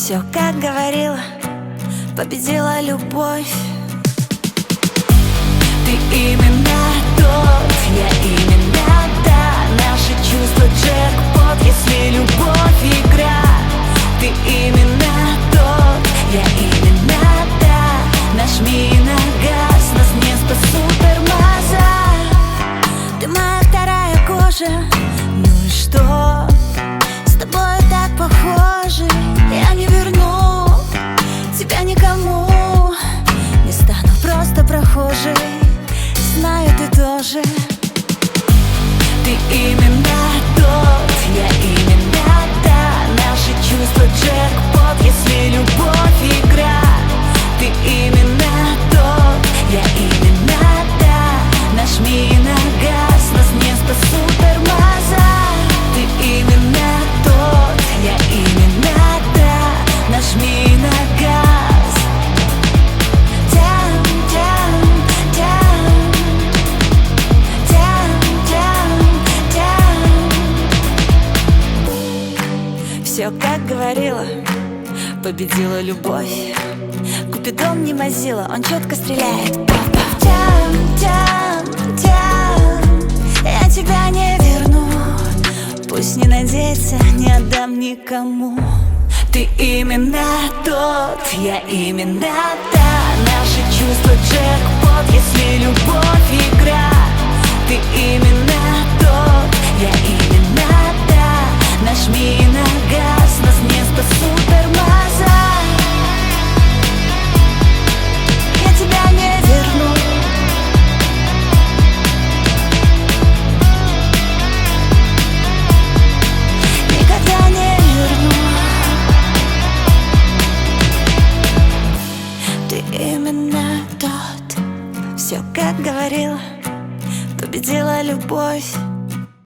Все, как говорила, победила любовь. Ты именно тот, я именно та. Наши чувства джекпот, если любовь игра. Ты именно тот, я именно та. Нажми на газ, нас не спасут тормоза. Ты моя вторая кожа, ну и что? С тобой так похожи. Я не верну тебя никому, не стану просто прохожей. Знаю, ты тоже. Ты именно тот, я именно та. Наши чувства джекпот, если любовь игра. Ты именно тот, я именно та. Нажми на газ, нас не спасут тормоза. Ты именно тот, я именно та. Нажми на газ. Тям, тям, тям. Тям, тям, тям. Все, как говорила, победила любовь. Купидон не мазила, он четко стреляет. Тям, тям, тям. Я тебя не верну, пусть не надеется, не отдам никому. Ты именно тот, я именно та. Наши чувства джекпот, если любовь игра. Ты именно тот, я именно та. Нажми на газ, нас не спасут тормоза. Я тебя не верну. Никогда не верну. Ты именно тот. Все, как говорила, победила любовь.